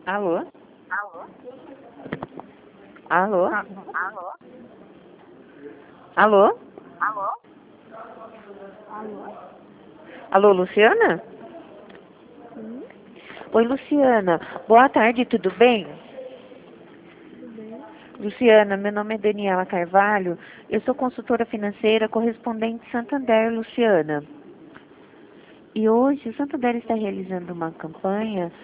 Alô? Alô? Alô? Alô, Luciana? Sim, Oi, Luciana. Boa tarde, tudo bem? tudo bem. Luciana, meu nome é Daniela Carvalho. Eu sou consultora financeira correspondente Santander, Luciana. E hoje o Santander está realizando uma campanha